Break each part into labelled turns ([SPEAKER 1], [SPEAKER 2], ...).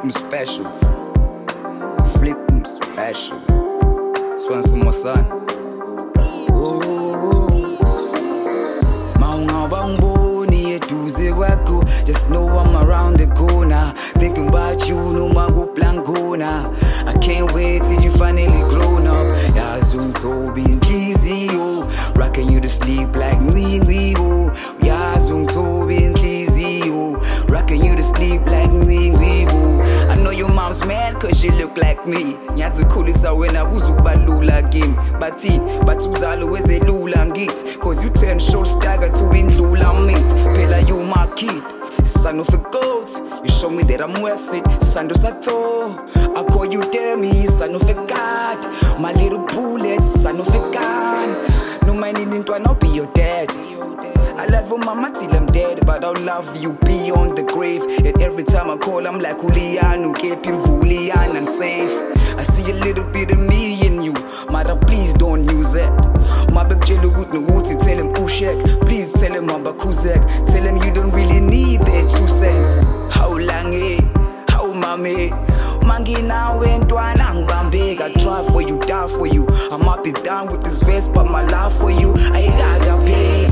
[SPEAKER 1] flipping special. Flipping special. This one for my son. Just know I'm around the corner, thinking about you, no mago plangona. I can't wait till you finally grown up. Yeah, Zoom Toby and Kizzy, oh, rocking you to sleep like me, oh. Yeah, Zoom Toby and Kizzy, oh, rocking you to sleep like me, oh. I know your mom's mad cause she look like me. Nyazi kulisa wena kuzubalula game. Bathi, batuzalo wezelula ngit. Cause you turn short stagger to indlula meat. Phela you my kid, son of a goat. You show me that I'm worth it. Sando Sato, I call you Demi, son of a god. My little bullet, son of a gun. No man in into I'll be your dad. I love you mama till I'm dead, but I'll love you beyond the grave. And every time I call I'm like Julian, who keep him Julian and safe. I see a little bit of me in you, mother please don't use it. My big jello good no wuti, tell him Ushek. Please tell him I'm Bakuzek. Tell him you don't really need the 2 cents. How long how mami mangi now and twanang bambig. I try for you, die for you. I'm up and down with this vest, but my love for you I gotta pay.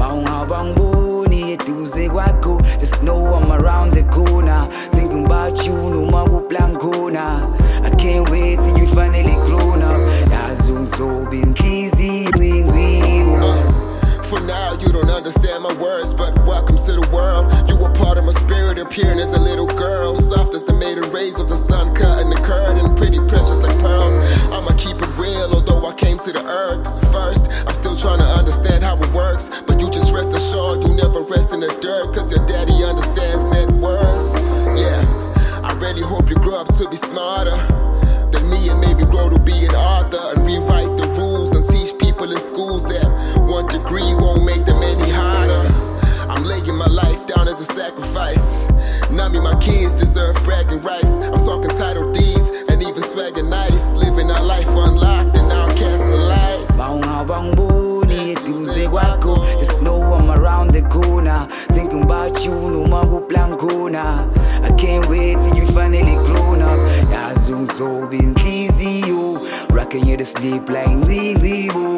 [SPEAKER 1] Just know I'm around the corner, thinking about you, no mago plangona. I can't wait till you finally grown up. Yeah, Zoom Toby and Kizzy,
[SPEAKER 2] for now you don't understand my words, but welcome to the world. You were part of my spirit, appearing as a little girl, soft as the maiden rays of the sun, cutting the curtain, pretty precious like pearls. I'ma keep it real, although I came to the earth first. I'm still trying to understand how it works, but you just rest assured you never rest in the dirt, cause your daddy understands net worth. Yeah, I really hope you grow up to be smarter than me, and maybe grow to be an author and rewrite the rules and teach people in schools that 1 degree won't make them any harder. I'm laying my life down as a sacrifice. Now me, my kids deserve bragging rights. I'm talking title deeds and even swagging nice, living our life unlocked and now cancel life.
[SPEAKER 1] Just know I'm around the corner, thinking about you, no mago plangona. I can't wait till you finally grown up. Yeah, Zoom Toby and Kizzy, oh, rocking you to sleep like me, oh.